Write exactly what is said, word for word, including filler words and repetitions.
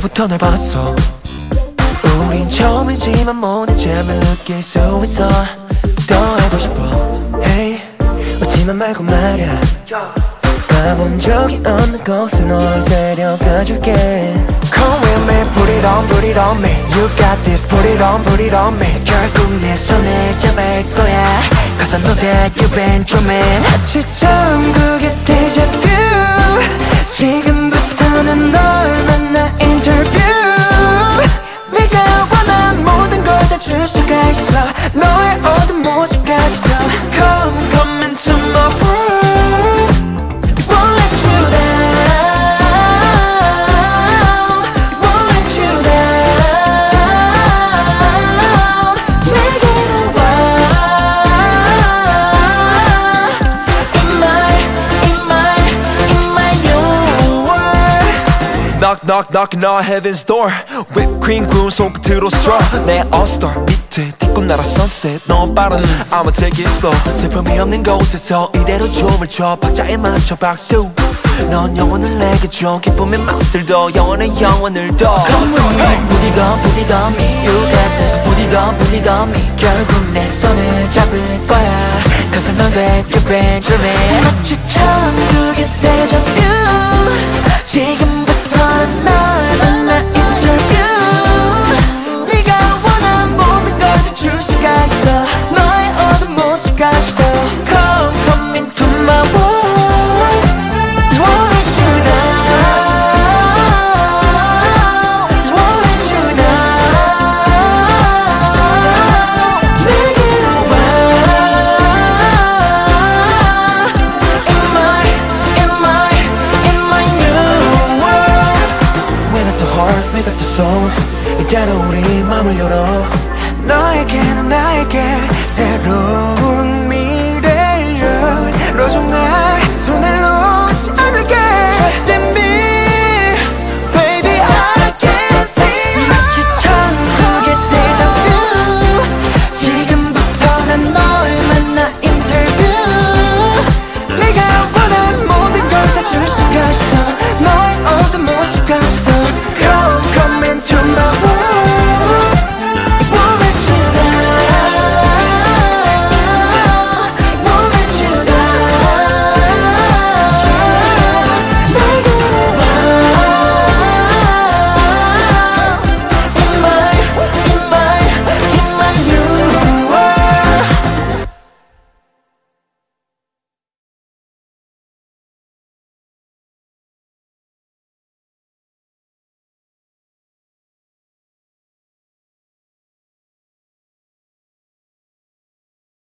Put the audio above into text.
때부터 널 봤어. 우린 처음이지만 모든 점을 느낄 수 있어. 더 알고 싶어. Hey, 웃지만 말고 말야. 가본 적이 없는 곳에 널 데려가줄게. Come with me, put it on, put it on me. You got this, put it on, put it on me. 결국 내 손을 잡을 거야. Cause I know that you've been dreaming. 마치처럼 그게 déjà vu. 지금부터는 널 만나 인터뷰. 네가 원한 모든 걸 다 줄 수가 있어. 너의 어두운 모습까지도. Come, come into my world. Won't let you down. Won't let you down. 내게로 와. In my, in my, in my new world. Knock knock knocking on heaven's door. Whipped cream 구운 손끝으로 straw. 내 all star 밑에 뒷꽃 나라 sunset. 너무 빠른 I'ma take it slow. 슬픔이 없는 곳에서 이대로 춤을 춰. 박자에 맞춰 박수. 넌 영혼을 내게 줘. 기쁨의 맛을 더 영원의 영혼을 더. Come with me, put it on, put it on me. You got this, put it on, put it on me. 결국 내 손을 잡을 거야. Cause I know that you've been dreaming. 마치처럼 그게 déjà vu. 지금부터는 널 만나 인터뷰. 네가 원한 모든 걸 다 줄 수가 있어. 너의 어두운 모습까지도. Come, come into my world. Won't let you down. Won't let you down. 내게로 와. In my, in my, in my new world. We got the heart, we got the soul. 이대로 우리 맘을 열어. 너에게 난 나에게 새로운